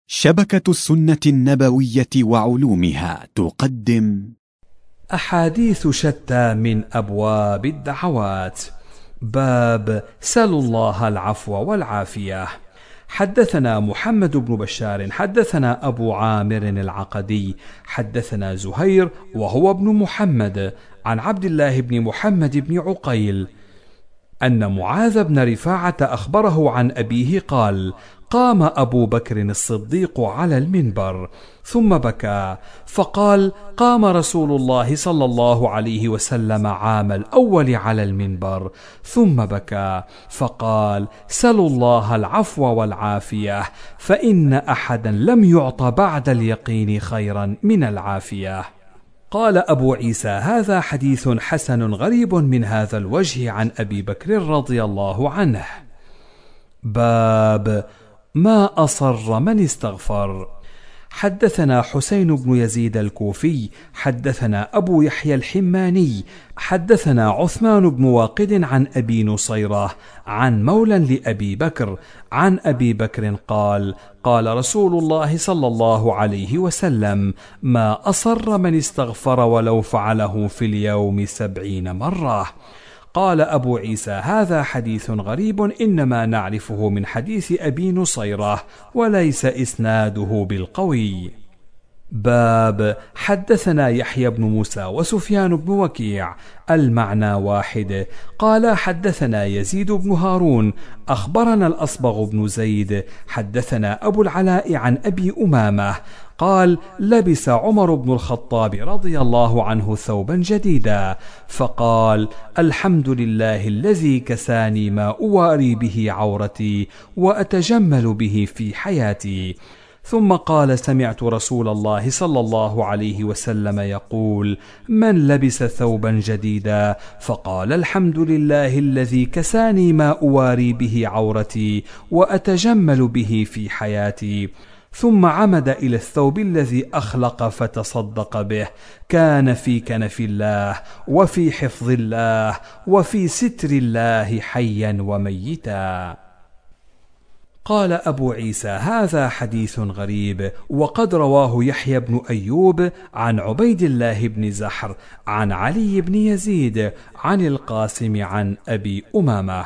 شبكة السنة النبوية وعلومها تقدم أحاديث شتى من أبواب الدعوات. باب سلوا الله العفو والعافية. حدثنا محمد بن بشار حدثنا أبو عامر العقدي حدثنا زهير وهو ابن محمد عن عبد الله بن محمد بن عقيل أن معاذ بن رفاعة أخبره عن أبيه قال: قام أبو بكر الصديق على المنبر ثم بكى فقال: قام رسول الله صلى الله عليه وسلم عام الأول على المنبر ثم بكى فقال: سلوا الله العفو والعافية، فإن أحدا لم يعط بعد اليقين خيرا من العافية. قال أبو عيسى: هذا حديث حسن غريب من هذا الوجه عن أبي بكر رضي الله عنه. باب ما أصر من استغفر. حدثنا حسين بن يزيد الكوفي حدثنا أبو يحيى الحماني حدثنا عثمان بن واقد عن أبي نصيرة عن مولى لأبي بكر عن أبي بكر قال: قال رسول الله صلى الله عليه وسلم: ما أصر من استغفر ولو فعله في اليوم 70 مرة. قال أبو عيسى: هذا حديث غريب إنما نعرفه من حديث أبي نصيرة وليس إسناده بالقوي. باب حدثنا يحيى بن موسى وسفيان بن وكيع المعنى واحد. قال: حدثنا يزيد بن هارون أخبرنا الأصبغ بن زيد حدثنا أبو العلاء عن أبي أمامة قال: لبس عمر بن الخطاب رضي الله عنه ثوبا جديدا فقال: الحمد لله الذي كساني ما أواري به عورتي وأتجمل به في حياتي. ثم قال: سمعت رسول الله صلى الله عليه وسلم يقول: من لبس ثوبا جديدا فقال: الحمد لله الذي كساني ما أواري به عورتي وأتجمل به في حياتي، ثم عمد إلى الثوب الذي أخلق فتصدق به، كان في كنف الله وفي حفظ الله وفي ستر الله حيا وميتا. قال أبو عيسى: هذا حديث غريب، وقد رواه يحيى بن أيوب عن عبيد الله بن زحر عن علي بن يزيد عن القاسم عن أبي أمامة.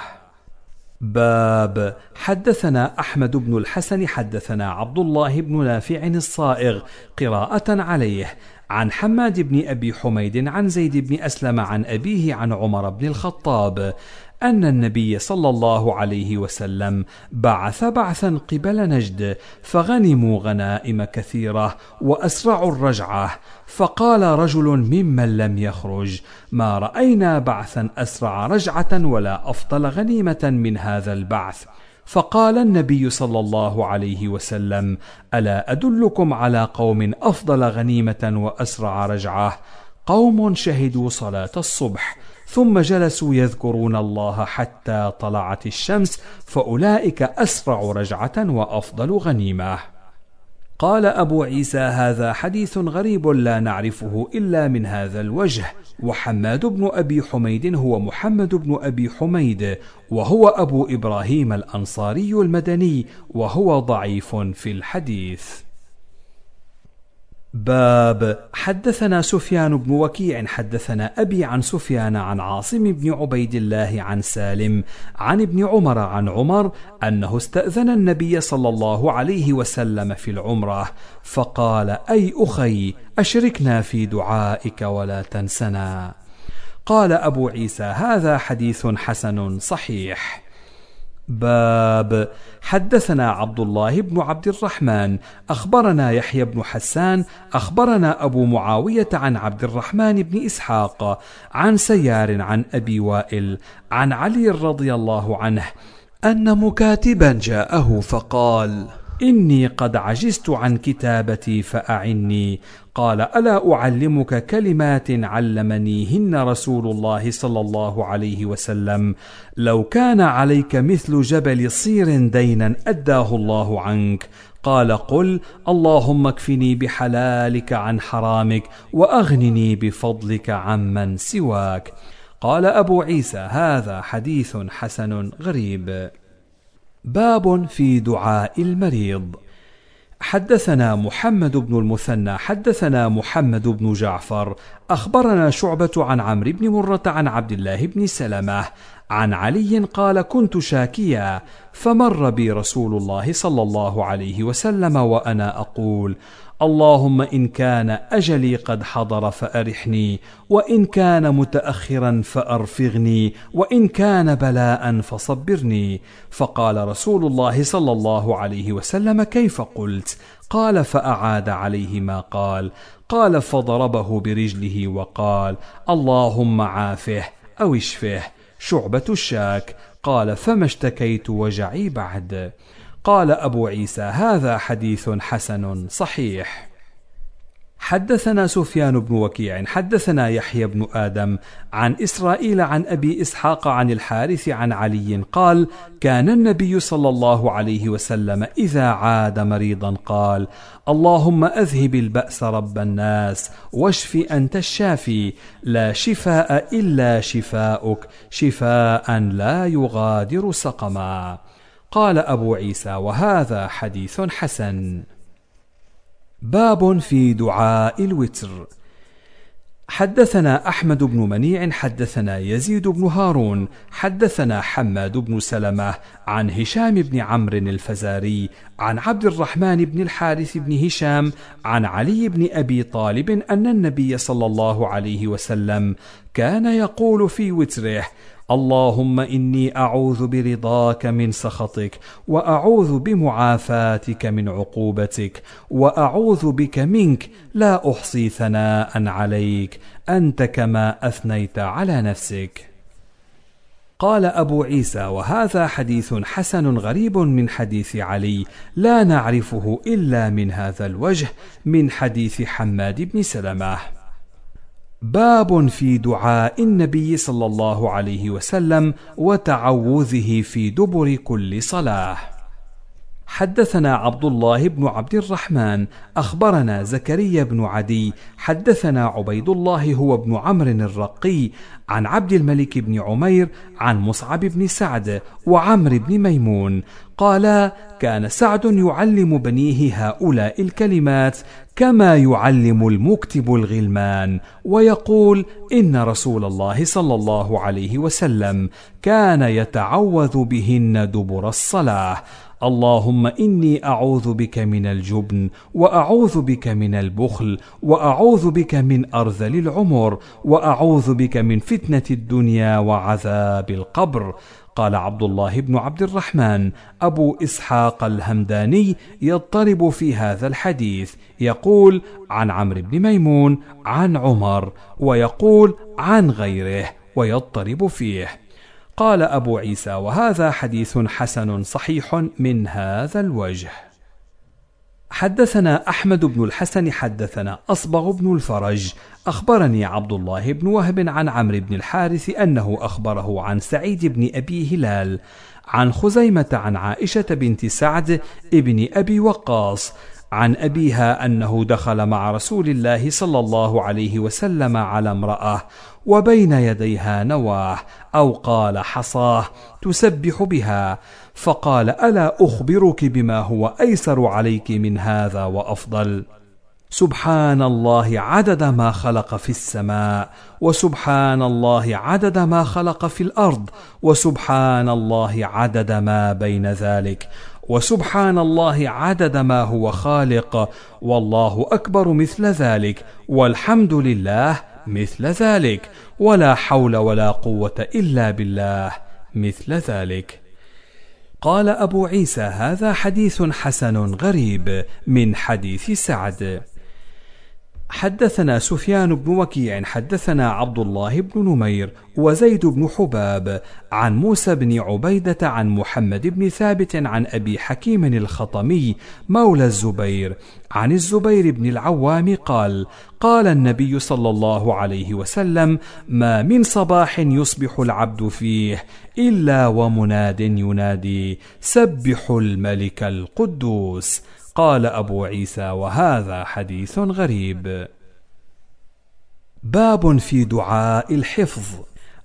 باب حدثنا أحمد بن الحسن حدثنا عبد الله بن نافع الصائغ قراءة عليه عن حماد بن أبي حميد عن زيد بن أسلم عن أبيه عن عمر بن الخطاب أن النبي صلى الله عليه وسلم بعث بعثا قبل نجد فغنموا غنائم كثيرة وأسرعوا الرجعة، فقال رجل ممن لم يخرج: ما رأينا بعثا أسرع رجعة ولا أفضل غنيمة من هذا البعث. فقال النبي صلى الله عليه وسلم: ألا أدلكم على قوم أفضل غنيمة وأسرع رجعة؟ قوم شهدوا صلاة الصبح ثم جلسوا يذكرون الله حتى طلعت الشمس، فأولئك أسرع رجعة وأفضل غنيمة. قال أبو عيسى: هذا حديث غريب لا نعرفه إلا من هذا الوجه. وحماد بن أبي حميد هو محمد بن أبي حميد وهو أبو إبراهيم الأنصاري المدني وهو ضعيف في الحديث. باب حدثنا سفيان بن وكيع حدثنا أبي عن سفيان عن عاصم بن عبيد الله عن سالم عن ابن عمر عن عمر أنه استأذن النبي صلى الله عليه وسلم في العمرة فقال: أي أخي، أشركنا في دعائك ولا تنسنا. قال أبو عيسى: هذا حديث حسن صحيح. باب حدثنا عبد الله بن عبد الرحمن أخبرنا يحيى بن حسان أخبرنا أبو معاوية عن عبد الرحمن بن إسحاق عن سيار عن أبي وائل عن علي رضي الله عنه أن مكاتبا جاءه فقال: إني قد عجزت عن كتابتي فأعني. قال: ألا أعلمك كلمات علمنيهن رسول الله صلى الله عليه وسلم؟ لو كان عليك مثل جبل صير دينا أداه الله عنك. قال: قل: اللهم اكفني بحلالك عن حرامك وأغنني بفضلك عمن سواك. قال أبو عيسى: هذا حديث حسن غريب. باب في دعاء المريض. حدثنا محمد بن المثنى حدثنا محمد بن جعفر أخبرنا شعبة عن عمرو بن مرة عن عبد الله بن سلمة عن علي قال: كنت شاكيا فمر بي رسول الله صلى الله عليه وسلم وأنا أقول: اللهم إن كان أجلي قد حضر فأرحني، وإن كان متأخرا فأرفغني، وإن كان بلاء فصبرني. فقال رسول الله صلى الله عليه وسلم: كيف قلت؟ قال: فأعاد عليه ما قال فضربه برجله وقال: اللهم عافه أو اشفه. شعبة الشاك. قال: فما اشتكيت وجعي بعد. قال أبو عيسى: هذا حديث حسن صحيح. حدثنا سفيان بن وكيع حدثنا يحيى بن آدم عن إسرائيل عن أبي إسحاق عن الحارث عن علي قال: كان النبي صلى الله عليه وسلم إذا عاد مريضا قال: اللهم أذهب البأس رب الناس واشف أنت الشافي، لا شفاء إلا شفاؤك، شفاء لا يغادر سقما. قال أبو عيسى: وهذا حديث حسن. باب في دعاء الوتر. حدثنا أحمد بن منيع حدثنا يزيد بن هارون حدثنا حماد بن سلمة عن هشام بن عمرو الفزاري عن عبد الرحمن بن الحارث بن هشام عن علي بن أبي طالب أن النبي صلى الله عليه وسلم كان يقول في وتره: اللهم إني أعوذ برضاك من سخطك، وأعوذ بمعافاتك من عقوبتك، وأعوذ بك منك، لا أحصي ثناء عليك، أنت كما أثنيت على نفسك. قال أبو عيسى: وهذا حديث حسن غريب من حديث علي، لا نعرفه إلا من هذا الوجه، من حديث حماد بن سلمة. باب في دعاء النبي صلى الله عليه وسلم وتعوذه في دبر كل صلاة. حدثنا عبد الله بن عبد الرحمن أخبرنا زكريا بن عدي حدثنا عبيد الله هو ابن عمرو الرقي عن عبد الملك بن عمير عن مصعب بن سعد وعمرو بن ميمون قالا: كان سعد يعلم بنيه هؤلاء الكلمات كما يعلم المكتب الغلمان، ويقول: إن رسول الله صلى الله عليه وسلم كان يتعوذ بهن دبر الصلاة: اللهم إني أعوذ بك من الجبن، وأعوذ بك من البخل، وأعوذ بك من أرذل العمر، وأعوذ بك من فتنة الدنيا وعذاب القبر. قال عبد الله بن عبد الرحمن: أبو إسحاق الهمداني يضطرب في هذا الحديث، يقول عن عمرو بن ميمون عن عمر، ويقول عن غيره، ويضطرب فيه. قال أبو عيسى: وهذا حديث حسن صحيح من هذا الوجه. حدثنا أحمد بن الحسن حدثنا أصبغ بن الفرج أخبرني عبد الله بن وهب عن عمرو بن الحارث أنه أخبره عن سعيد بن أبي هلال عن خزيمة عن عائشة بنت سعد ابن أبي وقاص عن أبيها أنه دخل مع رسول الله صلى الله عليه وسلم على امرأة وبين يديها نواه أو قال حصاه تسبح بها، فقال: ألا أخبرك بما هو أيسر عليك من هذا وأفضل؟ سبحان الله عدد ما خلق في السماء، وسبحان الله عدد ما خلق في الأرض، وسبحان الله عدد ما بين ذلك، وسبحان الله عدد ما هو خالق، والله أكبر مثل ذلك، والحمد لله مثل ذلك، ولا حول ولا قوة إلا بالله مثل ذلك. قال أبو عيسى: هذا حديث حسن غريب من حديث سعد. حدثنا سفيان بن وكيع حدثنا عبد الله بن نمير وزيد بن حباب عن موسى بن عبيدة عن محمد بن ثابت عن أبي حكيم الخطمي مولى الزبير عن الزبير بن العوام قال: قال النبي صلى الله عليه وسلم: ما من صباح يصبح العبد فيه إلا ومناد ينادي: سبحوا الملك القدوس. قال أبو عيسى: وهذا حديث غريب. باب في دعاء الحفظ.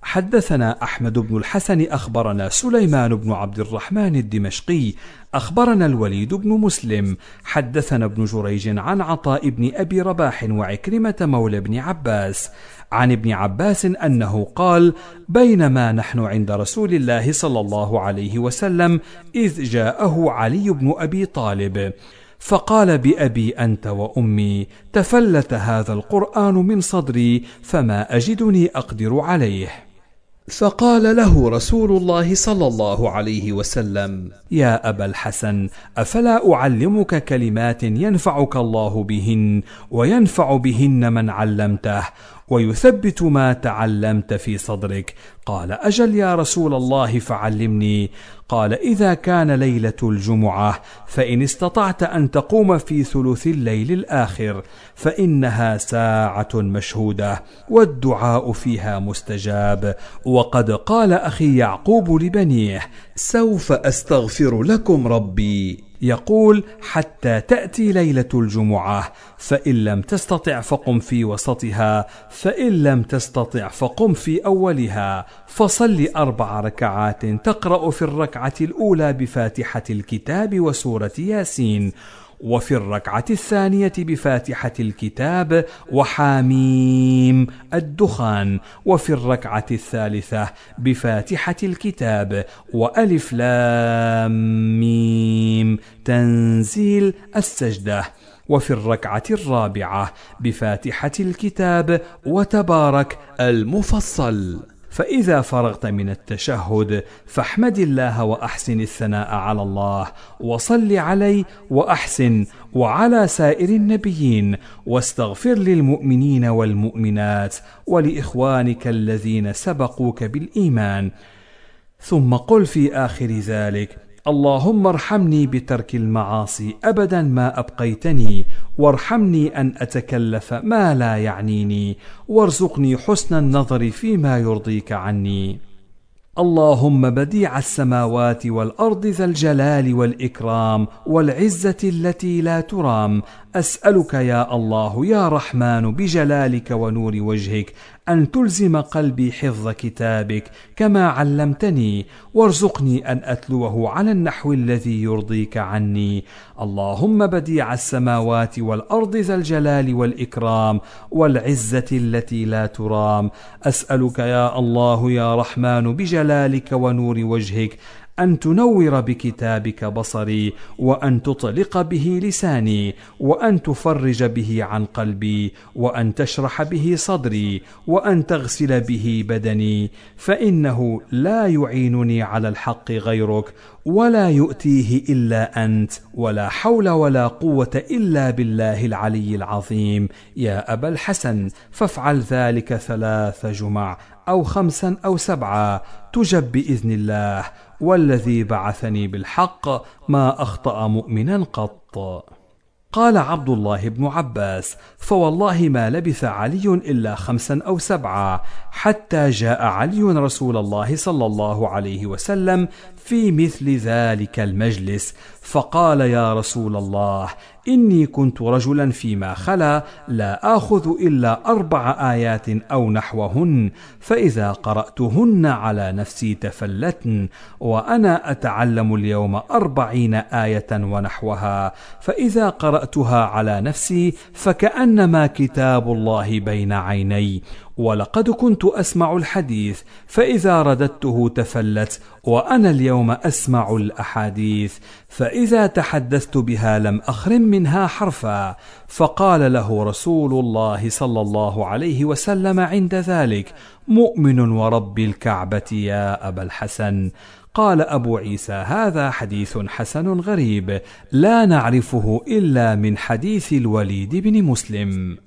حدثنا أحمد بن الحسن أخبرنا سليمان بن عبد الرحمن الدمشقي أخبرنا الوليد بن مسلم حدثنا ابن جريج عن عطاء بن أبي رباح وعكرمة مولى بن عباس عن ابن عباس أنه قال: بينما نحن عند رسول الله صلى الله عليه وسلم إذ جاءه علي بن أبي طالب فقال: بأبي أنت وأمي تفلت هذا القرآن من صدري فما أجدني أقدر عليه. فقال له رسول الله صلى الله عليه وسلم: يا أبا الحسن، أفلا أعلمك كلمات ينفعك الله بهن وينفع بهن من علمته ويثبت ما تعلمت في صدرك؟ قال: أجل يا رسول الله، فعلمني. قال: إذا كان ليلة الجمعة فإن استطعت أن تقوم في ثلث الليل الآخر فإنها ساعة مشهودة والدعاء فيها مستجاب. وقد قال أخي يعقوب لبنيه: سوف أستغفر لكم ربي، يقول: حتى تأتي ليلة الجمعة، فإن لم تستطع فقم في وسطها، فإن لم تستطع فقم في أولها، فصل 4 ركعات تقرأ في الركعة الأولى بفاتحة الكتاب وسورة ياسين، وفي الركعة الثانية بفاتحة الكتاب وحاميم الدخان، وفي الركعة الثالثة بفاتحة الكتاب وألف لام ميم تنزيل السجدة، وفي الركعة الرابعة بفاتحة الكتاب وتبارك المفصل. فإذا فرغت من التشهد فاحمد الله وأحسن الثناء على الله وصل عليه وأحسن وعلى سائر النبيين، واستغفر للمؤمنين والمؤمنات ولإخوانك الذين سبقوك بالإيمان. ثم قل في آخر ذلك: اللهم ارحمني بترك المعاصي أبدا ما أبقيتني، وارحمني أن أتكلف ما لا يعنيني، وارزقني حسن النظر فيما يرضيك عني. اللهم بديع السماوات والأرض ذا الجلال والإكرام والعزة التي لا ترام، أسألك يا الله يا رحمن بجلالك ونور وجهك أن تلزم قلبي حفظ كتابك كما علمتني، وارزقني أن أتلوه على النحو الذي يرضيك عني. اللهم بديع السماوات والأرض ذا الجلال والإكرام والعزة التي لا ترام، أسألك يا الله يا رحمن بجلالك ونور وجهك أن تنور بكتابك بصري، وأن تطلق به لساني، وأن تفرج به عن قلبي، وأن تشرح به صدري، وأن تغسل به بدني، فإنه لا يعينني على الحق غيرك، ولا يؤتيه إلا أنت، ولا حول ولا قوة إلا بالله العلي العظيم. يا أبا الحسن، فافعل ذلك 3 جمع أو 5 أو 7 تجب بإذن الله، والذي بعثني بالحق ما أخطأ مؤمنا قط. قال عبد الله بن عباس: فوالله ما لبث علي إلا 5 أو 7 حتى جاء علي رسول الله صلى الله عليه وسلم في مثل ذلك المجلس، فقال: يا رسول الله، إني كنت رجلا فيما خلا لا آخذ إلا 4 آيات أو نحوهن، فإذا قرأتهن على نفسي تفلتن، وأنا أتعلم اليوم 40 آية ونحوها، فإذا قرأتها على نفسي فكأنما كتاب الله بين عيني، ولقد كنت أسمع الحديث فإذا رددته تفلت، وأنا اليوم أسمع الأحاديث، فإذا تحدثت بها لم أخرم منها حرفا. فقال له رسول الله صلى الله عليه وسلم عند ذلك: مؤمن ورب الكعبة يا أبا الحسن. قال أبو عيسى: هذا حديث حسن غريب لا نعرفه إلا من حديث الوليد بن مسلم.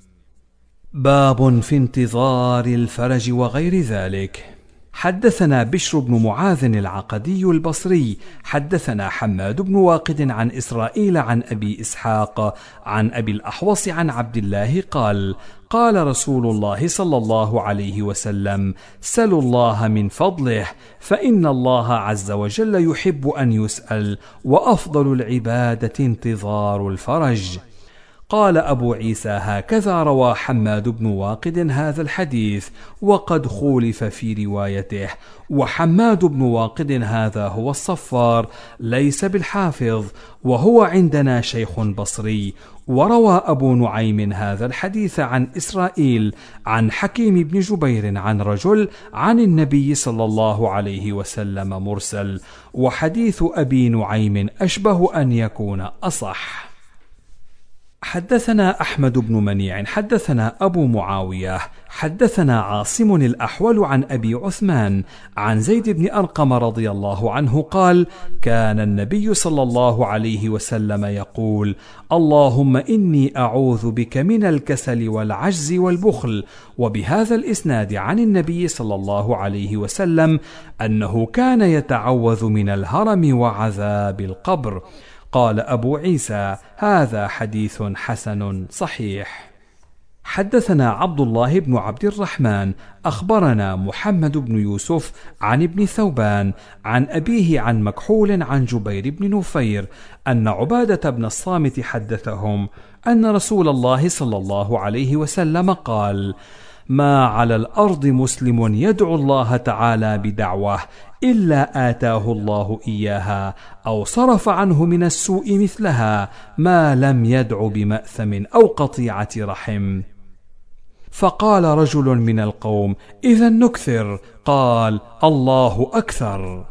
باب في انتظار الفرج وغير ذلك. حدثنا بشر بن معاذ العقدي البصري حدثنا حماد بن واقد عن إسرائيل عن أبي إسحاق عن أبي الأحوص عن عبد الله قال: قال رسول الله صلى الله عليه وسلم: سلوا الله من فضله، فإن الله عز وجل يحب أن يسأل، وأفضل العبادة انتظار الفرج. قال أبو عيسى: هكذا روى حماد بن واقد هذا الحديث، وقد خولف في روايته. وحماد بن واقد هذا هو الصفار، ليس بالحافظ، وهو عندنا شيخ بصري. وروى أبو نعيم هذا الحديث عن إسرائيل عن حكيم بن جبير عن رجل عن النبي صلى الله عليه وسلم مرسل، وحديث أبي نعيم أشبه أن يكون أصح. حدثنا أحمد بن منيع حدثنا أبو معاوية حدثنا عاصم الأحول عن أبي عثمان عن زيد بن أرقم رضي الله عنه قال: كان النبي صلى الله عليه وسلم يقول: اللهم إني أعوذ بك من الكسل والعجز والبخل. وبهذا الإسناد عن النبي صلى الله عليه وسلم أنه كان يتعوذ من الهرم وعذاب القبر. قال أبو عيسى: هذا حديث حسن صحيح. حدثنا عبد الله بن عبد الرحمن أخبرنا محمد بن يوسف عن ابن ثوبان عن أبيه عن مكحول عن جبير بن نفير أن عبادة بن الصامت حدثهم أن رسول الله صلى الله عليه وسلم قال: ما على الأرض مسلم يدعو الله تعالى بدعوة إلا آتاه الله إياها أو صرف عنه من السوء مثلها، ما لم يدع بمأثم أو قطيعة رحم. فقال رجل من القوم: إذا نكثر. قال: الله أكثر.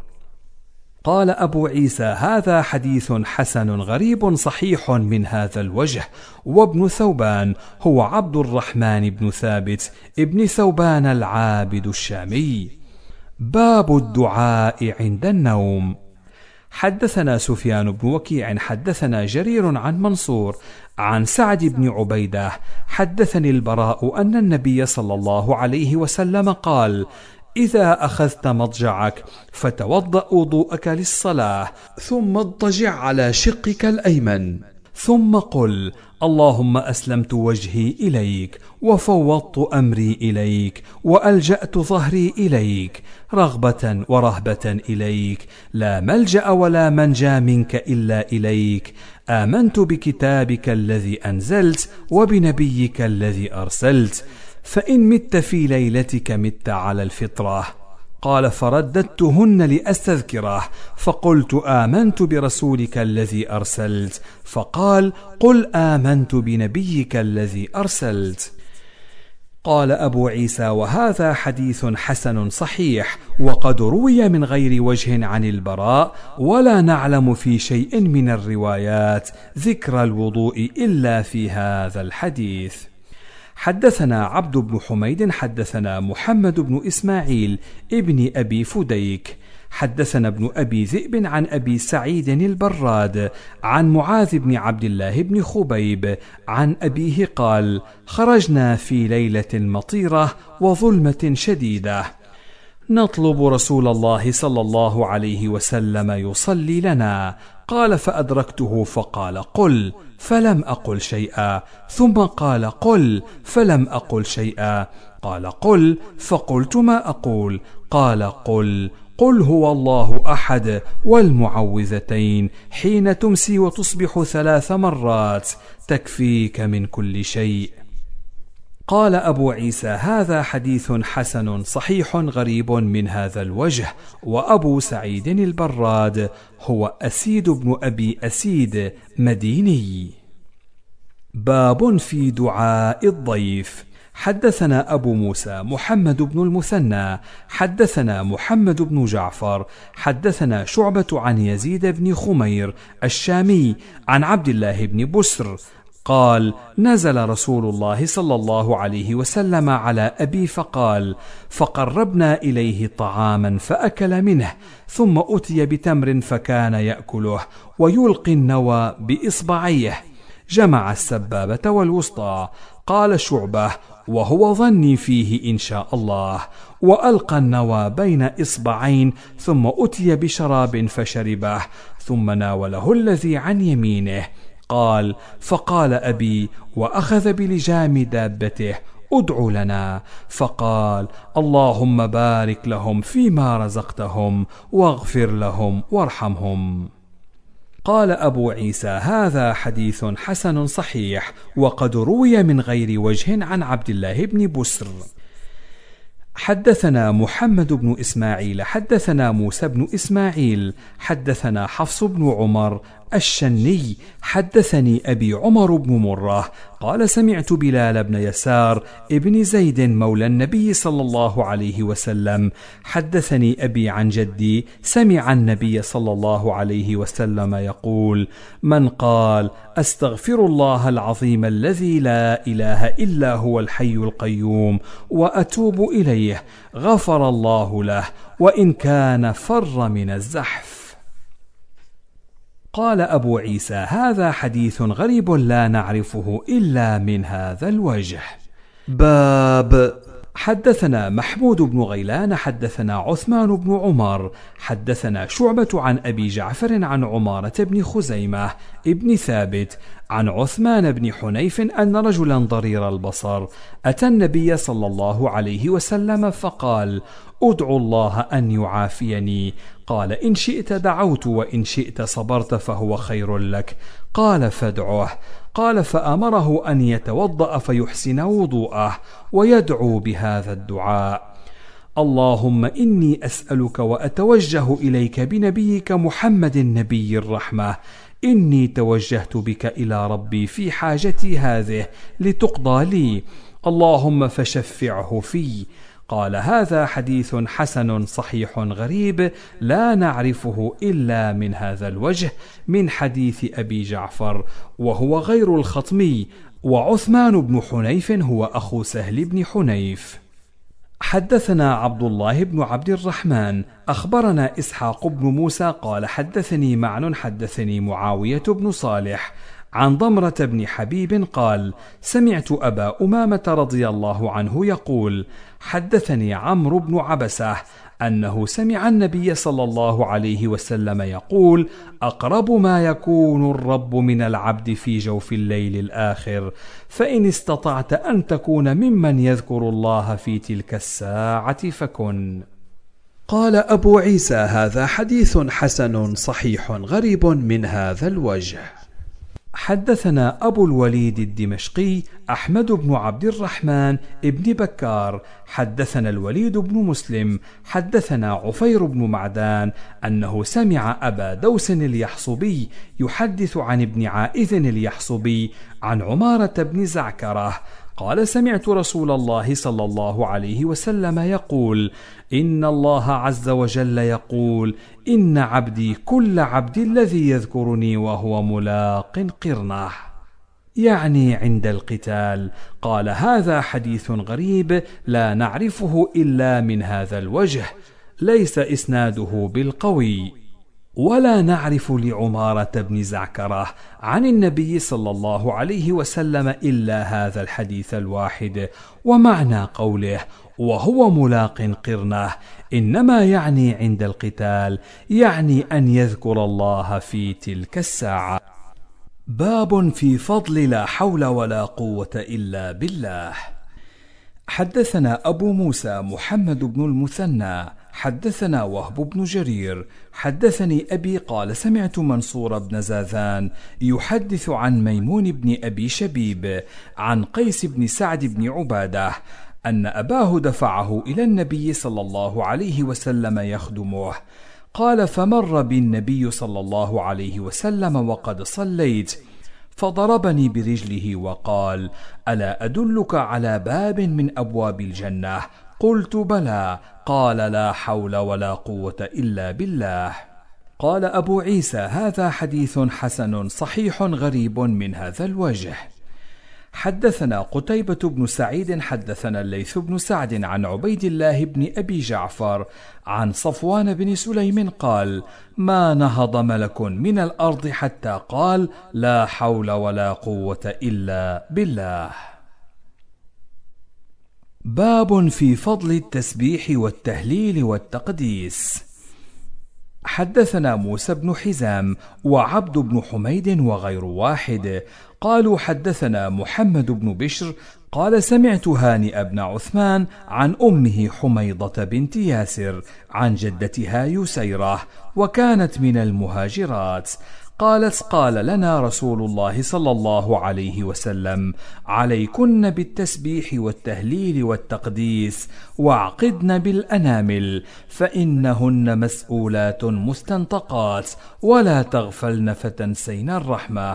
قال أبو عيسى: هذا حديث حسن غريب صحيح من هذا الوجه. وابن ثوبان هو عبد الرحمن بن ثابت ابن ثوبان العابد الشامي. باب الدعاء عند النوم. حدثنا سفيان بن وكيع حدثنا جرير عن منصور عن سعد بن عبيدة حدثني البراء أن النبي صلى الله عليه وسلم قال: إذا أخذت مضجعك فتوضأ وضوءك للصلاة، ثم اضطجع على شقك الأيمن، ثم قل: اللهم أسلمت وجهي إليك، وفوضت أمري إليك، وألجأت ظهري إليك، رغبة ورهبة إليك، لا ملجأ ولا منجى منك إلا إليك. آمنت بكتابك الذي أنزلت وبنبيك الذي أرسلت، فإن مت في ليلتك مت على الفطرة. قال: فرددتهن لأستذكره، فقلت: آمنت برسولك الذي أرسلت. فقال: قل آمنت بنبيك الذي أرسلت. قال أبو عيسى: وهذا حديث حسن صحيح، وقد روي من غير وجه عن البراء، ولا نعلم في شيء من الروايات ذكر الوضوء إلا في هذا الحديث. حدثنا عبد بن حميد حدثنا محمد بن إسماعيل ابن أبي فديك حدثنا ابن أبي ذئب عن أبي سعيد البراد عن معاذ بن عبد الله بن خبيب عن أبيه قال: خرجنا في ليلة مطيرة وظلمة شديدة نطلب رسول الله صلى الله عليه وسلم يصلي لنا. قال: فأدركته فقال: قل، فلم أقل شيئا. ثم قال: قل، فلم أقل شيئا. قال: قل، فقلت ما أقول. قال: قل هو الله أحد والمعوذتين حين تمسي وتصبح 3 مرات تكفيك من كل شيء. قال أبو عيسى: هذا حديث حسن صحيح غريب من هذا الوجه. وأبو سعيد البراد هو أسيد بن أبي أسيد مديني. باب في دعاء الضيف. حدثنا أبو موسى محمد بن المثنى حدثنا محمد بن جعفر حدثنا شعبة عن يزيد بن خمير الشامي عن عبد الله بن بسر قال: نزل رسول الله صلى الله عليه وسلم على أبي فقال: فقربنا إليه طعاما فأكل منه، ثم أتي بتمر فكان يأكله ويلقي النوى بإصبعيه، جمع السبابة والوسطى. قال شعبة: وهو ظني فيه إن شاء الله. وألقى النوى بين إصبعين، ثم أتي بشراب فشربه، ثم ناوله الذي عن يمينه. قال: فقال أبي وأخذ بلجام دابته: ادع لنا. فقال: اللهم بارك لهم فيما رزقتهم، واغفر لهم وارحمهم. قال أبو عيسى: هذا حديث حسن صحيح، وقد روي من غير وجه عن عبد الله بن بسر. حدثنا محمد بن إسماعيل حدثنا موسى بن إسماعيل حدثنا حفص بن عمر الشني حدثني أبي عمر بن مرة قال: سمعت بلال بن يسار ابن زيد مولى النبي صلى الله عليه وسلم حدثني أبي عن جدي سمع النبي صلى الله عليه وسلم يقول: من قال أستغفر الله العظيم الذي لا إله إلا هو الحي القيوم وأتوب إليه غفر الله له وإن كان فر من الزحف. قال أبو عيسى: هذا حديث غريب لا نعرفه إلا من هذا الوجه. باب. حدثنا محمود بن غيلان حدثنا عثمان بن عمر حدثنا شعبة عن أبي جعفر عن عمارة بن خزيمة ابن ثابت عن عثمان بن حنيف أن رجلا ضرير البصر أتى النبي صلى الله عليه وسلم فقال: أدعو الله أن يعافيني. قال: إن شئت دعوت وإن شئت صبرت فهو خير لك. قال: فادعه. قال: فأمره أن يتوضأ فيحسن وضوءه ويدعو بهذا الدعاء: اللهم إني أسألك وأتوجه إليك بنبيك محمد نبي الرحمة، إني توجهت بك إلى ربي في حاجتي هذه لتقضى لي، اللهم فشفعه في. قال: هذا حديث حسن صحيح غريب لا نعرفه إلا من هذا الوجه من حديث أبي جعفر، وهو غير الخطمي، وعثمان بن حنيف هو أخو سهل بن حنيف. حدثنا عبد الله بن عبد الرحمن أخبرنا إسحاق بن موسى قال: حدثني معن حدثني معاوية بن صالح عن ضمرة بن حبيب قال: سمعت أبا أمامة رضي الله عنه يقول: حدثني عمرو بن عبسة أنه سمع النبي صلى الله عليه وسلم يقول: أقرب ما يكون الرب من العبد في جوف الليل الآخر، فإن استطعت أن تكون ممن يذكر الله في تلك الساعة فكن. قال أبو عيسى: هذا حديث حسن صحيح غريب من هذا الوجه. حدثنا أبو الوليد الدمشقي أحمد بن عبد الرحمن ابن بكار حدثنا الوليد بن مسلم حدثنا عفير بن معدان أنه سمع أبا دوس اليحصبي يحدث عن ابن عائذ اليحصبي عن عمارة بن زعكرة قال: سمعت رسول الله صلى الله عليه وسلم يقول: إن الله عز وجل يقول: إن عبدي كل عبد الذي يذكرني وهو ملاق قرنه، يعني عند القتال. قال: هذا حديث غريب لا نعرفه إلا من هذا الوجه، ليس إسناده بالقوي، ولا نعرف لعمارة بن زعكرة عن النبي صلى الله عليه وسلم إلا هذا الحديث الواحد. ومعنى قوله وهو ملاق قرنه إنما يعني عند القتال، يعني أن يذكر الله في تلك الساعة. باب في فضل لا حول ولا قوة إلا بالله. حدثنا أبو موسى محمد بن المثنى حدثنا وهب بن جرير حدثني أبي قال: سمعت منصور بن زاذان يحدث عن ميمون بن أبي شبيب عن قيس بن سعد بن عبادة أن أباه دفعه إلى النبي صلى الله عليه وسلم يخدمه. قال: فمر بالنبي صلى الله عليه وسلم وقد صليت، فضربني برجله وقال: ألا أدلك على باب من أبواب الجنة؟ قلت: بلى. قال: لا حول ولا قوة إلا بالله. قال أبو عيسى: هذا حديث حسن صحيح غريب من هذا الوجه. حدثنا قتيبة بن سعيد حدثنا الليث بن سعد عن عبيد الله بن أبي جعفر عن صفوان بن سليم قال: ما نهض ملك من الأرض حتى قال: لا حول ولا قوة إلا بالله. باب في فضل التسبيح والتهليل والتقديس. حدثنا موسى بن حزام وعبد بن حميد وغير واحد قالوا: حدثنا محمد بن بشر قال: سمعت هانئ بن عثمان عن أمه حميضة بنت ياسر عن جدتها يسيرة وكانت من المهاجرات قالت: قال لنا رسول الله صلى الله عليه وسلم: عليكن بالتسبيح والتهليل والتقديس، واعقدن بالأنامل، فإنهن مسؤولات مستنطقات، ولا تغفلن فتنسين الرحمة.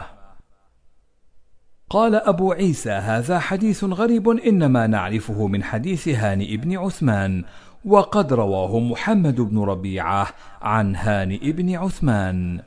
قال أبو عيسى: هذا حديث غريب، إنما نعرفه من حديث هانئ بن عثمان، وقد رواه محمد بن ربيعة عن هانئ بن عثمان.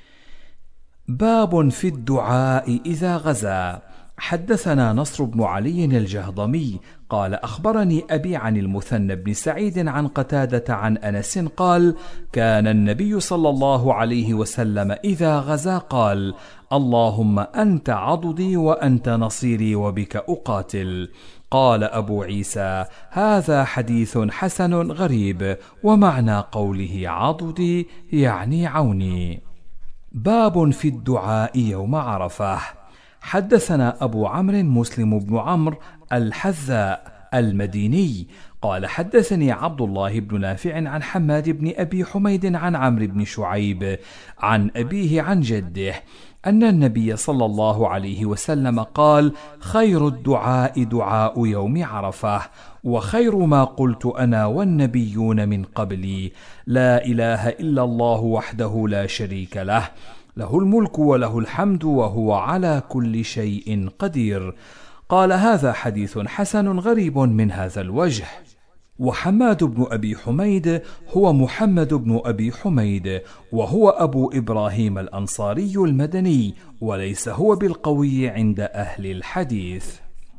باب في الدعاء إذا غزا. حدثنا نصر بن علي الجهضمي قال: أخبرني أبي عن المثنى بن سعيد عن قتادة عن أنس قال: كان النبي صلى الله عليه وسلم إذا غزا قال: اللهم أنت عضدي وأنت نصيري وبك أقاتل. قال أبو عيسى: هذا حديث حسن غريب، ومعنى قوله عضدي يعني عوني. باب في الدعاء يوم عرفة. حدثنا أبو عمرو مسلم بن عمرو الحذاء المديني قال: حدثني عبد الله بن نافع عن حماد بن أبي حميد عن عمرو بن شعيب عن أبيه عن جده أن النبي صلى الله عليه وسلم قال: خير الدعاء دعاء يوم عرفة، وخير ما قلت أنا والنبيون من قبلي: لا إله إلا الله وحده لا شريك له، له الملك وله الحمد وهو على كل شيء قدير. قال: هذا حديث حسن غريب من هذا الوجه. وحماد بن أبي حميد هو محمد بن أبي حميد، وهو أبو إبراهيم الأنصاري المدني، وليس هو بالقوي عند أهل الحديث.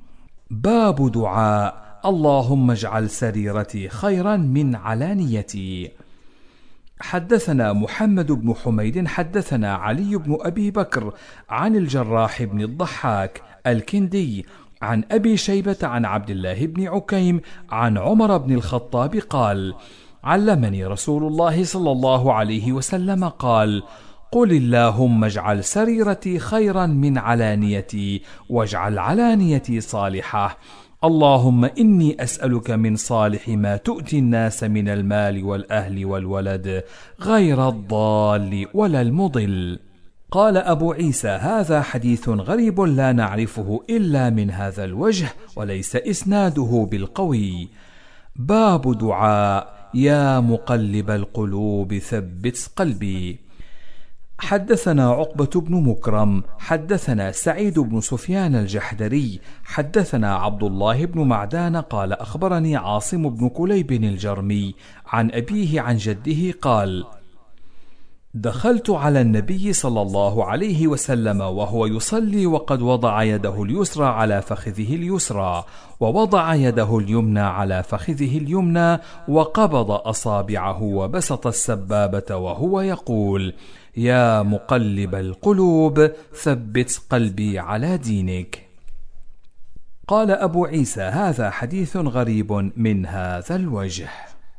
باب دعاء اللهم اجعل سريرتي خيرا من علانيتي. حدثنا محمد بن حميد حدثنا علي بن أبي بكر عن الجراح بن الضحاك الكندي عن أبي شيبة عن عبد الله بن عكيم عن عمر بن الخطاب قال: علمني رسول الله صلى الله عليه وسلم قال: قل اللهم اجعل سريرتي خيرا من علانيتي، واجعل علانيتي صالحة. اللهم إني أسألك من صالح ما تؤتي الناس من المال والأهل والولد، غير الضال ولا المضل. قال أبو عيسى: هذا حديث غريب لا نعرفه إلا من هذا الوجه، وليس إسناده بالقوي. باب دعاء يا مقلب القلوب ثبت قلبي. حدثنا عقبة بن مكرم حدثنا سعيد بن سفيان الجحدري حدثنا عبد الله بن معدان قال: أخبرني عاصم بن كليب الجرمي عن أبيه عن جده قال: دخلت على النبي صلى الله عليه وسلم وهو يصلي، وقد وضع يده اليسرى على فخذه اليسرى، ووضع يده اليمنى على فخذه اليمنى، وقبض أصابعه وبسط السبابة، وهو يقول: يا مقلب القلوب ثبت قلبي على دينك. قال أبو عيسى: هذا حديث غريب من هذا الوجه.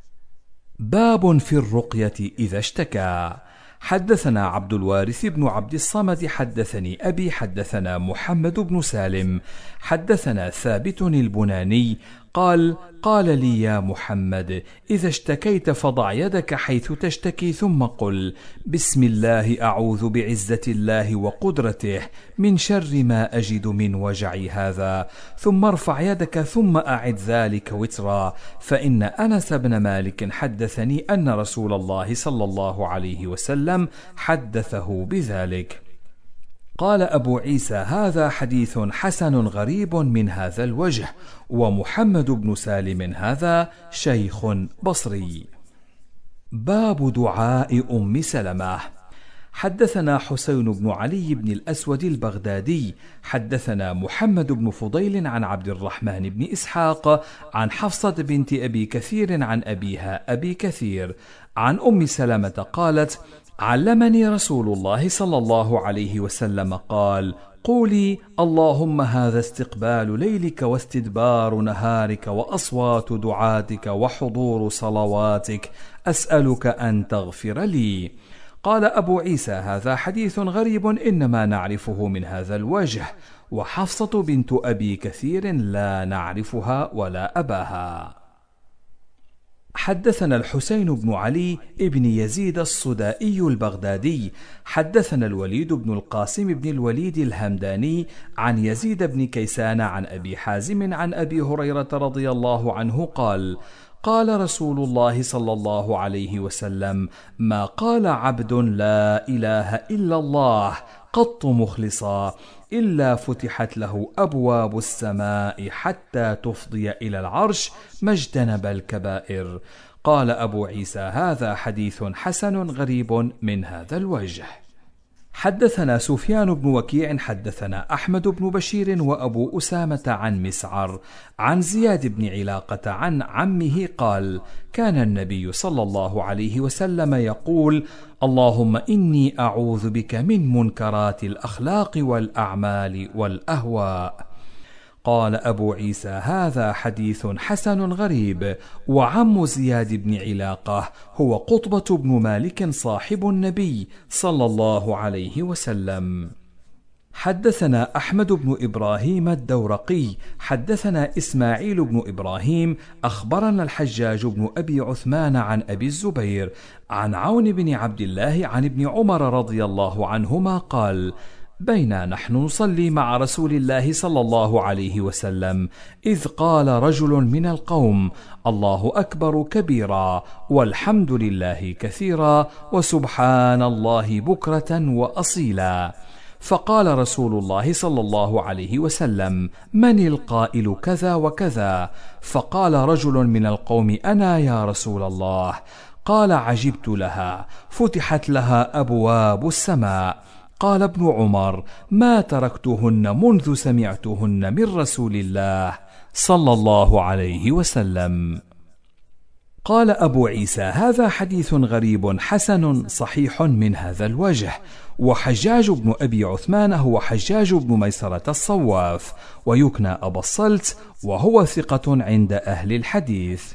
باب في الرقية إذا اشتكى. حدثنا عبد الوارث بن عبد الصمد حدثني أبي حدثنا محمد بن سالم حدثنا ثابت البناني قال: قال لي: يا محمد، إذا اشتكيت فضع يدك حيث تشتكي، ثم قل: بسم الله أعوذ بعزة الله وقدرته من شر ما أجد من وجعي هذا، ثم ارفع يدك ثم أعد ذلك وترا، فإن أنس بن مالك حدثني أن رسول الله صلى الله عليه وسلم حدثه بذلك. قال أبو عيسى: هذا حديث حسن غريب من هذا الوجه، ومحمد بن سالم هذا شيخ بصري. باب دعاء أم سلمة. حدثنا حسين بن علي بن الأسود البغدادي حدثنا محمد بن فضيل عن عبد الرحمن بن إسحاق عن حفصة بنت أبي كثير عن أبيها أبي كثير عن أم سلمة قالت: علمني رسول الله صلى الله عليه وسلم قال: قولي: اللهم هذا استقبال ليلك واستدبار نهارك وأصوات دعاتك وحضور صلواتك، أسألك أن تغفر لي. قال أبو عيسى: هذا حديث غريب إنما نعرفه من هذا الوجه، وحفصة بنت أبي كثير لا نعرفها ولا أباها. حدثنا الحسين بن علي ابن يزيد الصدائي البغدادي حدثنا الوليد بن القاسم بن الوليد الهمداني عن يزيد بن كيسان عن أبي حازم عن أبي هريرة رضي الله عنه قال: قال رسول الله صلى الله عليه وسلم: ما قال عبد لا إله إلا الله قط مخلصا إلا فتحت له أبواب السماء حتى تفضي إلى العرش ما اجتنب الكبائر. قال أبو عيسى: هذا حديث حسن غريب من هذا الوجه. حدثنا سفيان بن وكيع حدثنا أحمد بن بشير وأبو أسامة عن مسعر عن زياد بن علاقة عن عمه قال: كان النبي صلى الله عليه وسلم يقول: اللهم إني أعوذ بك من منكرات الأخلاق والأعمال والأهواء. قال أبو عيسى: هذا حديث حسن غريب. وعم زياد بن علاقة هو قطبة بن مالك صاحب النبي صلى الله عليه وسلم. حدثنا أحمد بن إبراهيم الدورقي حدثنا إسماعيل بن إبراهيم أخبرنا الحجاج بن أبي عثمان عن أبي الزبير عن عون بن عبد الله عن ابن عمر رضي الله عنهما قال: بينا نحن نصلي مع رسول الله صلى الله عليه وسلم إذ قال رجل من القوم: الله أكبر كبيرا والحمد لله كثيرا وسبحان الله بكرة وأصيلا. فقال رسول الله صلى الله عليه وسلم: من القائل كذا وكذا؟ فقال رجل من القوم: أنا يا رسول الله. قال: عجبت لها، فتحت لها أبواب السماء. قال ابن عمر: ما تركتهن منذ سمعتهن من رسول الله صلى الله عليه وسلم. قال أبو عيسى: هذا حديث غريب حسن صحيح من هذا الوجه. وحجاج بن أبي عثمان هو حجاج بن ميسرة الصواف، ويكنى أبا الصلت، وهو ثقة عند أهل الحديث.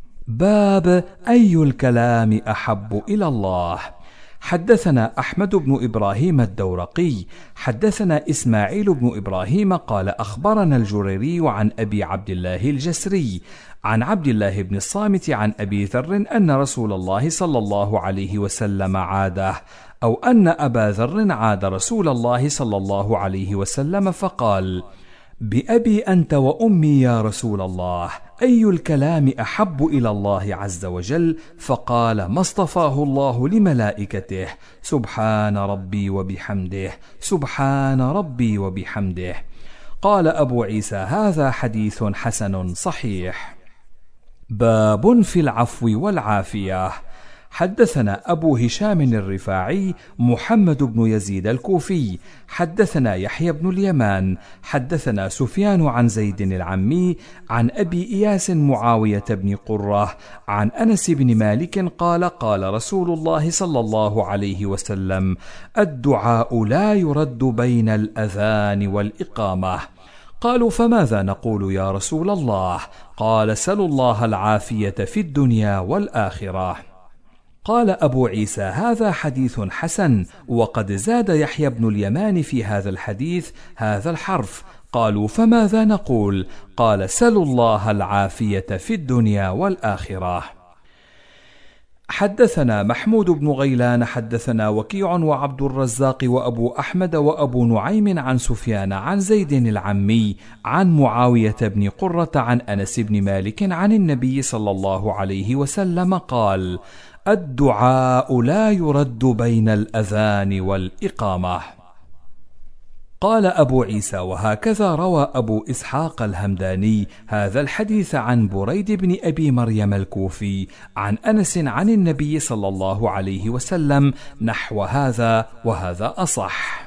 باب أي الكلام أحب إلى الله. حدثنا أحمد بن إبراهيم الدورقي حدثنا إسماعيل بن إبراهيم قال: أخبرنا الجريري عن أبي عبد الله الجسري عن عبد الله بن الصامت عن أبي ذر أن رسول الله صلى الله عليه وسلم عاده، أو أن أبا ذر عاد رسول الله صلى الله عليه وسلم فقال: بأبي أنت وأمي يا رسول الله، أي الكلام أحب إلى الله عز وجل؟ فقال: ما اصطفاه الله لملائكته، سبحان ربي وبحمده، سبحان ربي وبحمده. قال أبو عيسى: هذا حديث حسن صحيح. باب في العفو والعافية. حدثنا أبو هشام الرفاعي محمد بن يزيد الكوفي حدثنا يحيى بن اليمان حدثنا سفيان عن زيد العمي عن أبي إياس معاوية بن قرة عن أنس بن مالك قال: قال رسول الله صلى الله عليه وسلم: الدعاء لا يرد بين الأذان والإقامة. قالوا: فماذا نقول يا رسول الله؟ قال: سلوا الله العافية في الدنيا والآخرة. قال أبو عيسى: هذا حديث حسن. وقد زاد يحيى بن اليمان في هذا الحديث هذا الحرف. قالوا: فماذا نقول؟ قال: سلوا الله العافية في الدنيا والآخرة. حدثنا محمود بن غيلان حدثنا وكيع وعبد الرزاق وأبو أحمد وأبو نعيم عن سفيان عن زيد العمي عن معاوية بن قرة عن أنس بن مالك عن النبي صلى الله عليه وسلم قال: الدعاء لا يرد بين الأذان والإقامة. قال أبو عيسى: وهكذا روى أبو إسحاق الهمداني هذا الحديث عن بريد بن أبي مريم الكوفي عن أنس عن النبي صلى الله عليه وسلم نحو هذا، وهذا أصح.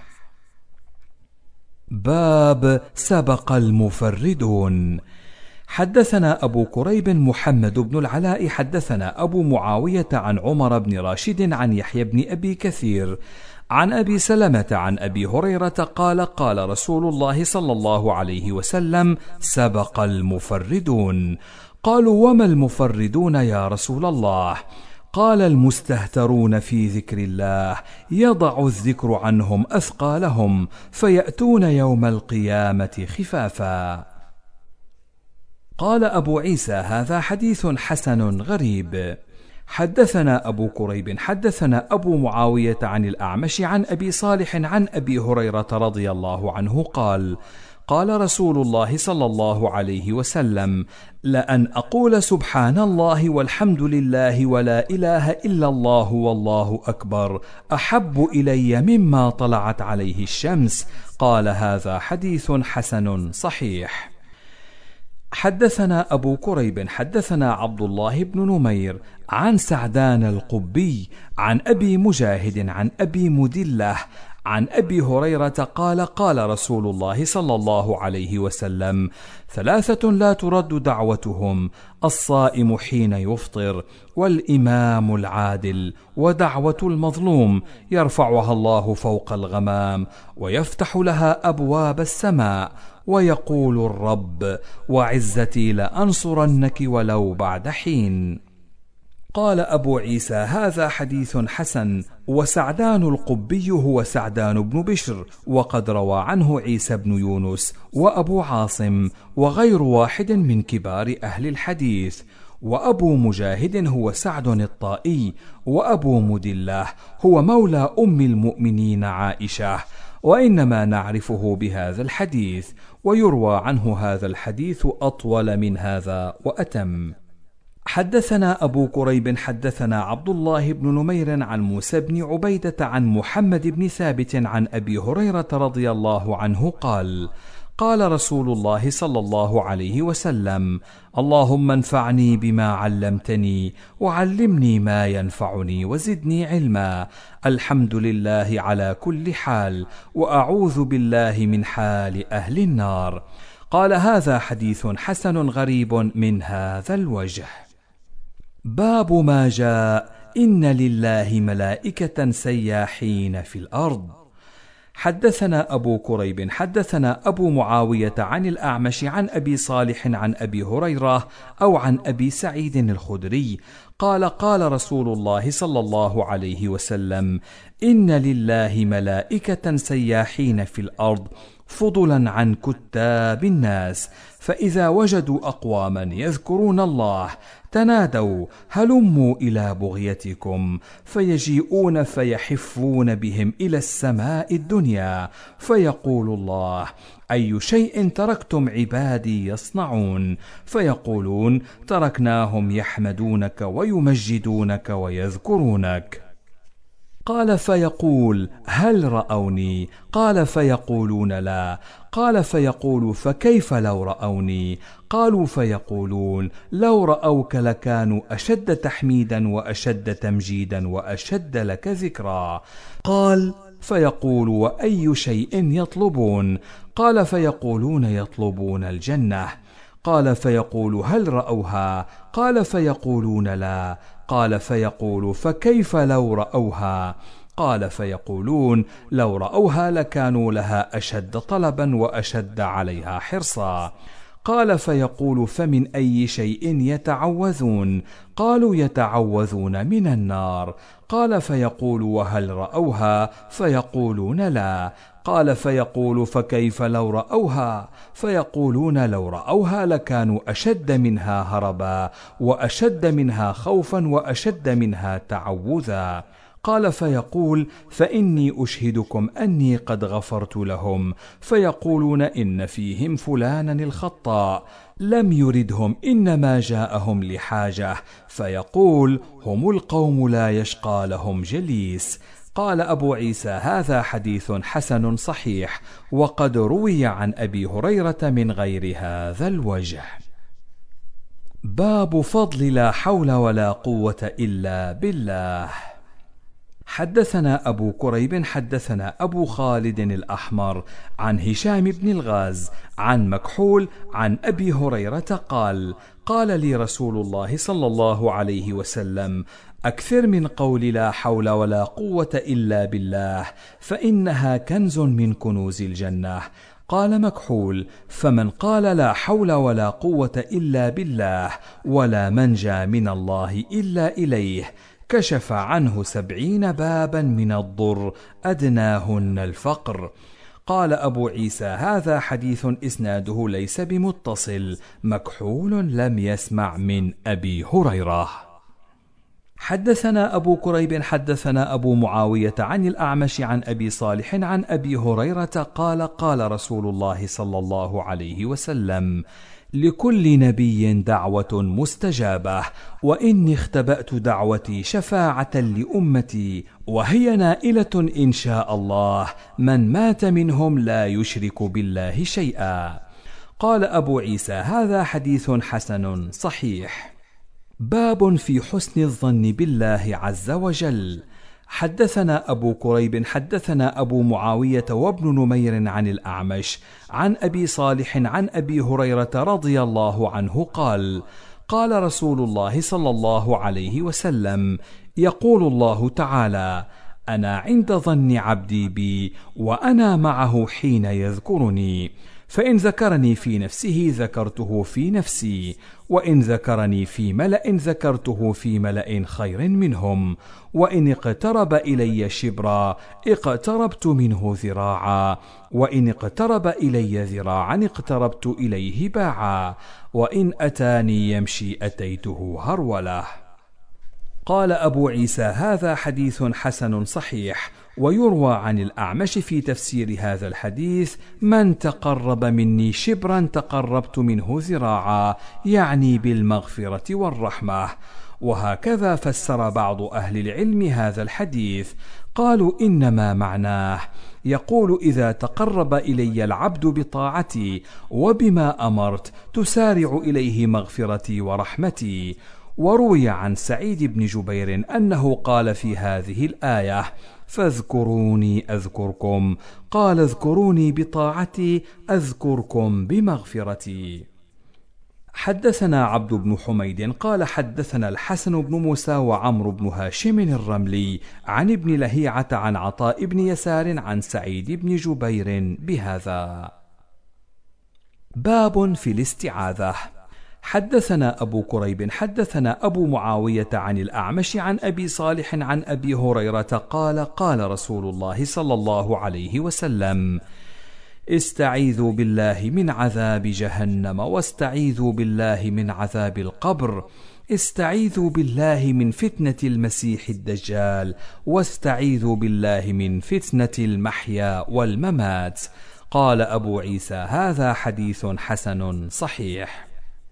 باب سبق المفردون. حدثنا أبو كريب محمد بن العلاء حدثنا أبو معاوية عن عمر بن راشد عن يحيى بن أبي كثير عن أبي سلمة عن أبي هريرة قال: قال رسول الله صلى الله عليه وسلم: سبق المفردون. قالوا: وما المفردون يا رسول الله؟ قال: المستهترون في ذكر الله، يضع الذكر عنهم أثقالهم فيأتون يوم القيامة خفافا. قال أبو عيسى: هذا حديث حسن غريب. حدثنا أبو كريب حدثنا أبو معاوية عن الأعمش عن أبي صالح عن أبي هريرة رضي الله عنه قال: قال رسول الله صلى الله عليه وسلم: لأن أقول سبحان الله والحمد لله ولا إله إلا الله والله أكبر أحب إلي مما طلعت عليه الشمس. قال: هذا حديث حسن صحيح. حدثنا أبو كريب حدثنا عبد الله بن نمير عن سعدان القبي عن أبي مجاهد عن أبي مدلة عن أبي هريرة قال: قال رسول الله صلى الله عليه وسلم: ثلاثة لا ترد دعوتهم: الصائم حين يفطر، والإمام العادل، ودعوة المظلوم يرفعها الله فوق الغمام ويفتح لها أبواب السماء، ويقول الرب: وعزتي لأنصرنك ولو بعد حين. قال أبو عيسى: هذا حديث حسن. وسعدان القبي هو سعدان بن بشر، وقد روى عنه عيسى بن يونس وأبو عاصم وغير واحد من كبار أهل الحديث. وأبو مجاهد هو سعد الطائي، وأبو مدلة هو مولى أم المؤمنين عائشة، وإنما نعرفه بهذا الحديث، ويروى عنه هذا الحديث أطول من هذا وأتم. حدثنا أبو كريب حدثنا عبد الله بن نمير عن موسى بن عبيدة عن محمد بن ثابت عن أبي هريرة رضي الله عنه قال: قال رسول الله صلى الله عليه وسلم: اللهم انفعني بما علمتني، وعلمني ما ينفعني، وزدني علما. الحمد لله على كل حال، وأعوذ بالله من حال أهل النار. قال: هذا حديث حسن غريب من هذا الوجه. باب ما جاء إن لله ملائكة سياحين في الأرض. حدثنا أبو كريب حدثنا أبو معاوية عن الأعمش عن أبي صالح عن أبي هريرة أو عن أبي سعيد الخدري قال: قال رسول الله صلى الله عليه وسلم: إن لله ملائكة سياحين في الأرض فضلا عن كتاب الناس، فإذا وجدوا أقواما يذكرون الله تنادوا: هلموا إلى بغيتكم، فيجيئون فيحفون بهم إلى السماء الدنيا، فيقول الله: أي شيء تركتم عبادي يصنعون؟ فيقولون: تركناهم يحمدونك ويمجدونك ويذكرونك. قال: فيقول: هل رأوني؟ قال: فيقولون: لا. قال: فيقول: فكيف لو رأوني؟ قالوا: فيقولون: لو رأوك لكانوا أشد تحميدا وأشد تمجيدا وأشد لك ذكرا. قال: فيقول: وأي شيء يطلبون؟ قال: فيقولون: يطلبون الجنة. قال: فيقول: هل رأوها؟ قال: فيقولون: لا. قال: فيقول: فكيف لو رأوها؟ قال: فيقولون: لو رأوها لكانوا لها أشد طلبا وأشد عليها حرصا. قال: فيقول: فمن أي شيء يتعوذون؟ قالوا: يتعوذون من النار. قال: فيقول: وهل رأوها؟ فيقولون: لا. قال: فيقول: فكيف لو رأوها؟ فيقولون: لو رأوها لكانوا أشد منها هربا وأشد منها خوفا وأشد منها تعوذا. قال: فيقول: فإني أشهدكم أني قد غفرت لهم. فيقولون: إن فيهم فلانا الخطاء لم يردهم، إنما جاءهم لحاجة. فيقول: هم القوم لا يشقى لهم جليس. قال أبو عيسى: هذا حديث حسن صحيح، وقد روي عن أبي هريرة من غير هذا الوجه. باب فضل لا حول ولا قوة إلا بالله. حدثنا أبو كريب حدثنا أبو خالد الأحمر عن هشام بن الغاز عن مكحول عن أبي هريرة قال: قال لي رسول الله صلى الله عليه وسلم: أكثر من قول لا حول ولا قوة إلا بالله، فإنها كنز من كنوز الجنة. قال مكحول: فمن قال لا حول ولا قوة إلا بالله ولا منجى من الله إلا إليه كشف عنه 70 بابا من الضر أدناهن الفقر. قال أبو عيسى: هذا حديث إسناده ليس بمتصل، مكحول لم يسمع من أبي هريرة. حدثنا أبو كريب حدثنا أبو معاوية عن الأعمش عن أبي صالح عن أبي هريرة قال: قال رسول الله صلى الله عليه وسلم: لكل نبي دعوة مستجابة، وإني اختبأت دعوتي شفاعة لأمتي، وهي نائلة إن شاء الله، من مات منهم لا يشرك بالله شيئا. قال أبو عيسى: هذا حديث حسن صحيح. باب في حسن الظن بالله عز وجل. حدثنا أبو كريب حدثنا أبو معاوية وابن نمير عن الأعمش عن أبي صالح عن أبي هريرة رضي الله عنه قال: قال رسول الله صلى الله عليه وسلم: يقول الله تعالى: أنا عند ظن عبدي بي، وأنا معه حين يذكرني، فإن ذكرني في نفسه ذكرته في نفسي، وإن ذكرني في ملأ ذكرته في ملأ خير منهم، وإن اقترب إلي شبرا اقتربت منه ذراعا، وإن اقترب إلي ذراعا اقتربت إليه باعا، وإن أتاني يمشي أتيته هرولة. قال أبو عيسى: هذا حديث حسن صحيح. ويروى عن الأعمش في تفسير هذا الحديث: من تقرب مني شبرا تقربت منه ذراعا، يعني بالمغفرة والرحمة. وهكذا فسر بعض أهل العلم هذا الحديث، قالوا إنما معناه يقول: إذا تقرب إلي العبد بطاعتي وبما أمرت تسارع إليه مغفرتي ورحمتي. وروي عن سعيد بن جبير أنه قال في هذه الآية: فاذكروني أذكركم، قال: اذكروني بطاعتي أذكركم بمغفرتي. حدثنا عبد بن حميد قال: حدثنا الحسن بن موسى وعمرو بن هاشم الرملي عن ابن لهيعة عن عطاء بن يسار عن سعيد بن جبير بهذا. باب في الاستعاذة. حدثنا أبو كريب حدثنا أبو معاوية عن الأعمش عن أبي صالح عن أبي هريرة قال: قال رسول الله صلى الله عليه وسلم: استعيذوا بالله من عذاب جهنم، واستعيذوا بالله من عذاب القبر، استعيذوا بالله من فتنة المسيح الدجال، واستعيذوا بالله من فتنة المحيا والممات. قال أبو عيسى: هذا حديث حسن صحيح.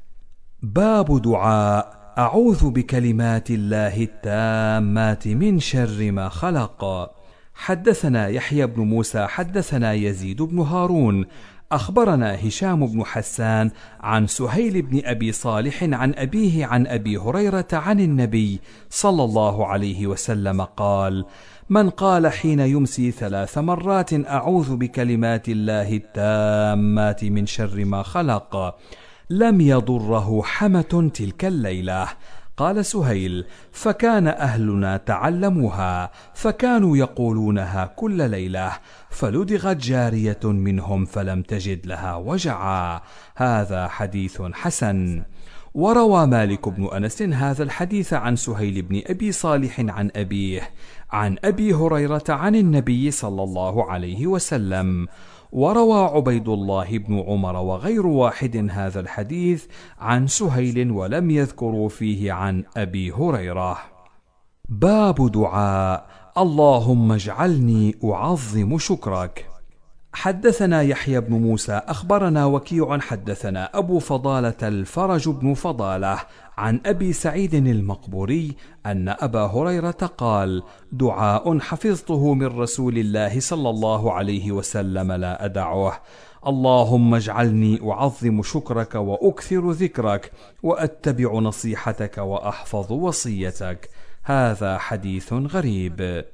باب دعاء أعوذ بكلمات الله التامات من شر ما خلق. حدثنا يحيى بن موسى حدثنا يزيد بن هارون أخبرنا هشام بن حسان عن سهيل بن أبي صالح عن أبيه عن أبي هريرة عن النبي صلى الله عليه وسلم قال: من قال حين يمسي 3 مرات أعوذ بكلمات الله التامات من شر ما خلق لم يضره حمة تلك الليلة. قال سهيل: فكان أهلنا تعلموها، فكانوا يقولونها كل ليلة، فلدغت جارية منهم فلم تجد لها وجعا. هذا حديث حسن. وروى مالك بن أنس هذا الحديث عن سهيل بن أبي صالح عن أبيه عن أبي هريرة عن النبي صلى الله عليه وسلم. وروى عبيد الله بن عمر وغير واحد هذا الحديث عن سهيل ولم يذكروا فيه عن أبي هريرة. باب دعاء اللهم اجعلني أعظم شكرك. حدثنا يحيى بن موسى أخبرنا وكيع حدثنا أبو فضالة الفرج بن فضالة عن أبي سعيد المقبوري أن أبا هريرة قال: دعاء حفظته من رسول الله صلى الله عليه وسلم لا أدعه: اللهم اجعلني أعظم شكرك وأكثر ذكرك وأتبع نصيحتك وأحفظ وصيتك. هذا حديث غريب.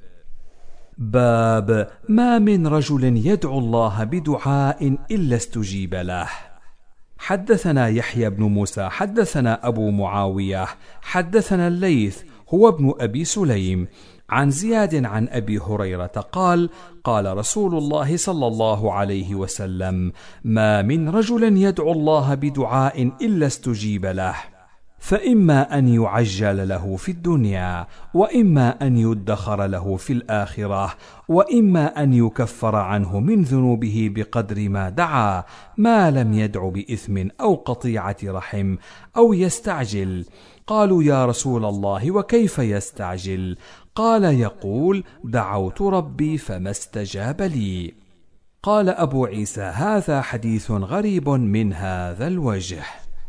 باب ما من رجل يدعو الله بدعاء إلا استجيب له. حدثنا يحيى بن موسى حدثنا أبو معاوية حدثنا الليث هو ابن أبي سليم عن زياد عن أبي هريرة قال: قال رسول الله صلى الله عليه وسلم: ما من رجل يدعو الله بدعاء إلا استجيب له. فإما أن يعجل له في الدنيا، وإما أن يدخر له في الآخرة، وإما أن يكفر عنه من ذنوبه بقدر ما دعا، ما لم يدع بإثم أو قطيعة رحم أو يستعجل. قالوا يا رسول الله وكيف يستعجل؟ قال يقول دعوت ربي فما استجاب لي. قال أبو عيسى هذا حديث غريب من هذا الوجه.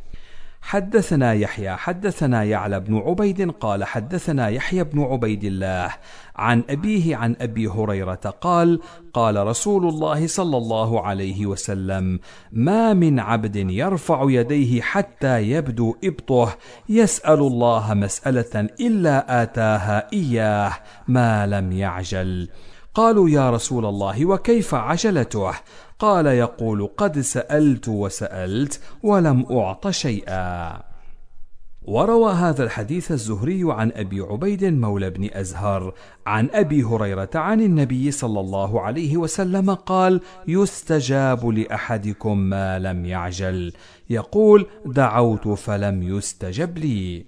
حدثنا يحيى حدثنا يعلى بن عبيد قال حدثنا يحيى بن عبيد الله عن أبيه عن أبي هريرة قال قال رسول الله صلى الله عليه وسلم ما من عبد يرفع يديه حتى يبدو إبطه يسأل الله مسألة إلا آتاها إياه ما لم يعجل. قالوا يا رسول الله وكيف عجلته؟ قال يقول قد سألت وسألت ولم أعط شيئا. وروى هذا الحديث الزهري عن أبي عبيد مولى بن أزهر عن أبي هريرة عن النبي صلى الله عليه وسلم قال يستجاب لأحدكم ما لم يعجل، يقول دعوت فلم يستجب لي.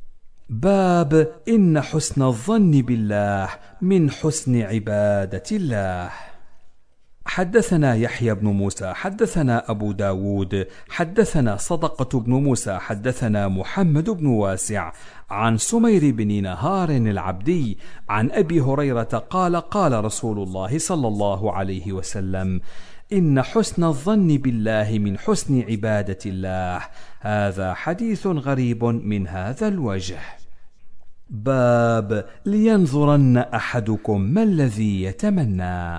باب إن حسن الظن بالله من حسن عبادة الله. حدثنا يحيى بن موسى حدثنا أبو داود حدثنا صدقة بن موسى حدثنا محمد بن واسع عن سمير بن نهار العبدي عن أبي هريرة قال قال رسول الله صلى الله عليه وسلم إن حسن الظن بالله من حسن عبادة الله. هذا حديث غريب من هذا الوجه. باب لينظرن أحدكم ما الذي يتمنى.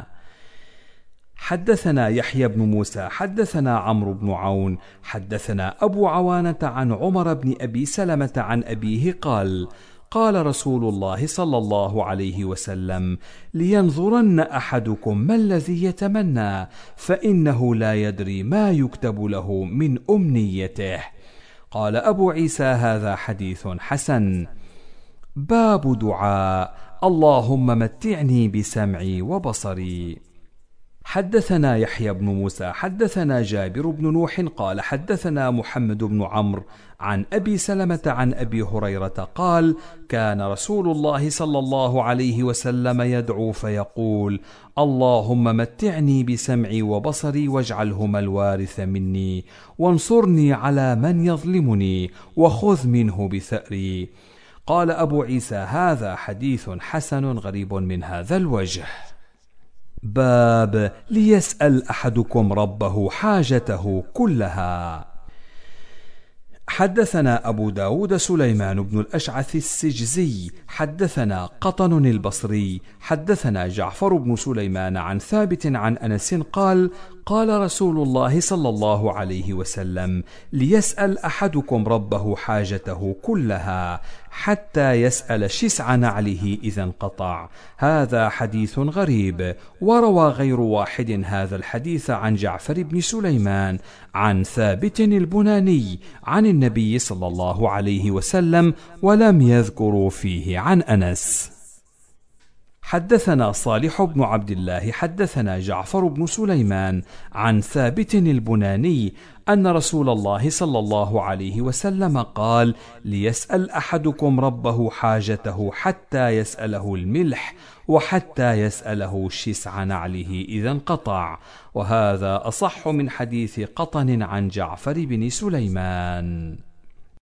حدثنا يحيى بن موسى حدثنا عمرو بن عون حدثنا أبو عوانة عن عمر بن أبي سلمة عن أبيه قال قال رسول الله صلى الله عليه وسلم لينظرن أحدكم ما الذي يتمنى فإنه لا يدري ما يكتب له من أمنيته. قال أبو عيسى هذا حديث حسن. باب دعاء اللهم متعني بسمعي وبصري. حدثنا يحيى بن موسى حدثنا جابر بن نوح قال حدثنا محمد بن عمرو عن أبي سلمة عن أبي هريرة قال كان رسول الله صلى الله عليه وسلم يدعو فيقول اللهم متعني بسمعي وبصري واجعلهما الوارث مني وانصرني على من يظلمني وخذ منه بثأري. قال أبو عيسى هذا حديث حسن غريب من هذا الوجه. باب ليسأل أحدكم ربه حاجته كلها. حدثنا أبو داود سليمان بن الأشعث السجزي حدثنا قطن البصري حدثنا جعفر بن سليمان عن ثابت عن أنس قال قال رسول الله صلى الله عليه وسلم ليسأل أحدكم ربه حاجته كلها حتى يسأل شسع نعله إذا انقطع. هذا حديث غريب. وروى غير واحد هذا الحديث عن جعفر بن سليمان عن ثابت البناني عن النبي صلى الله عليه وسلم ولم يذكروا فيه عن أنس. حدثنا صالح بن عبد الله حدثنا جعفر بن سليمان عن ثابت البناني أن رسول الله صلى الله عليه وسلم قال ليسأل أحدكم ربه حاجته حتى يسأله الملح وحتى يسأله شسع نعله إذا انقطع. وهذا أصح من حديث قطن عن جعفر بن سليمان.